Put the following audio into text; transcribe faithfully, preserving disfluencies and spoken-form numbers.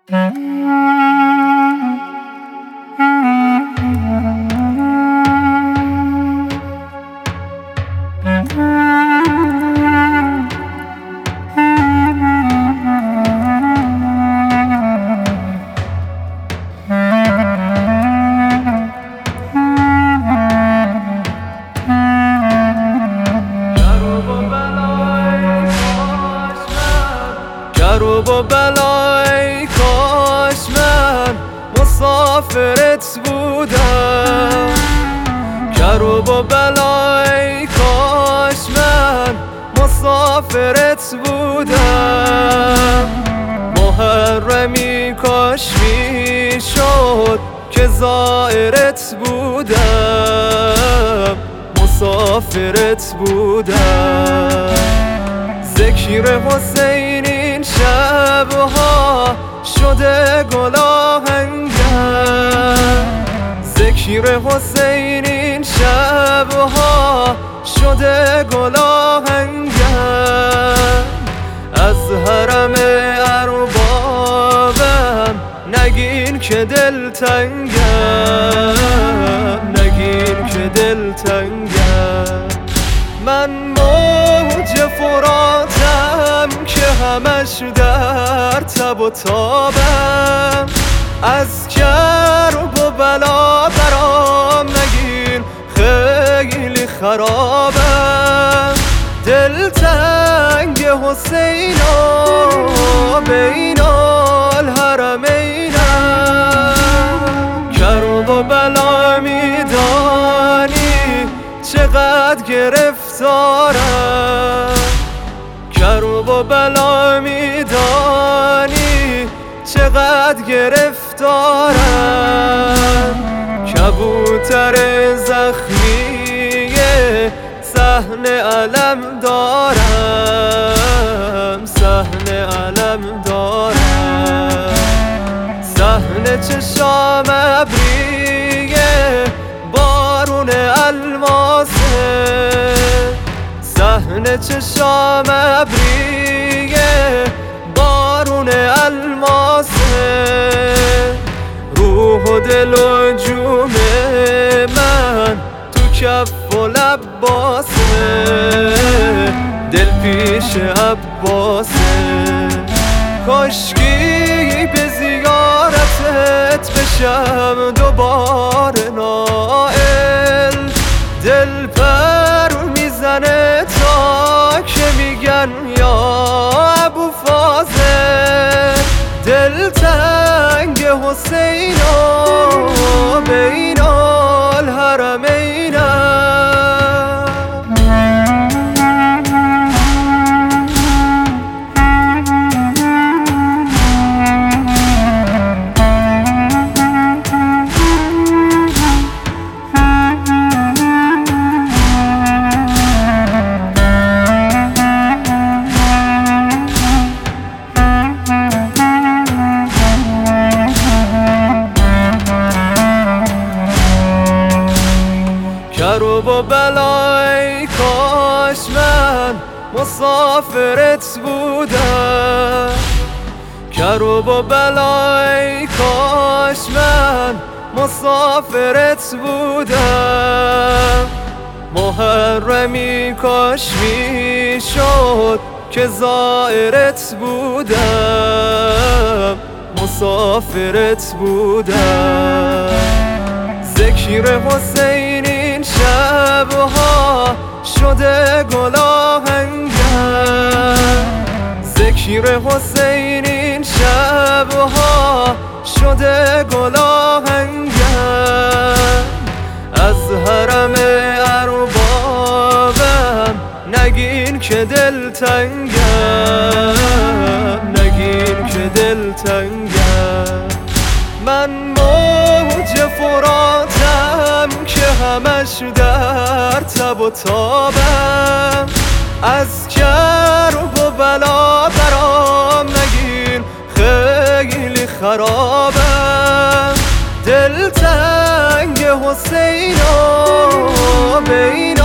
کروب و بلای کاش من مسافرت بودم. کروب و بلای کاش من مسافرت بودم. محرمی کاش می شد که زائرت بودم، مسافرت بودم. ذکر حسین این شبها شده گل آهنگر، ذکر حسین این شبها شده گل آهنگر. از حرم اربابم نگین که دلتنگم، نگین که دلتنگم. من موج فراتم که همش در تب و تابم. از کرب و بلا برام نگین خیلی خرابم. دلتنگ حسین و بین الحرمینم. کرب و بلا میدانی چقدر گرفتارم، کرب و بلا میدانی چقدر گرفتارم. کبوتر زخمیه صحن علم دارم، صحن علم دارم. صحن چشام ابریه بارون الماسه، صحن چشام ابریه بارون الماسه. روح و دل و جون من تو کف و لباسه، دل پیش عباسه. کاشکی به زیارتت بشم دوباره نائل. دل پر میزنه تا که میگن یا ابو فاضل. دلتنگ حسین و بین الحرمینم. کروب و بلای کاش من مسافرت بودم. کروب و بلای کاش من مسافرت بودم. محرمی کاش می شد که زائرت بودم، مسافرت بودم. ذکر حسین این شبها شده گل آهنگر، ذکر حسین این شبها شده گل آهنگر. از حرم اربابم نگین که دلتنگم، نگین که دلتنگم. من موج فراتم که همش در تب و تابم. از کرب و بلا برام نگین خیلی خرابم. دلتنگ حسین و بین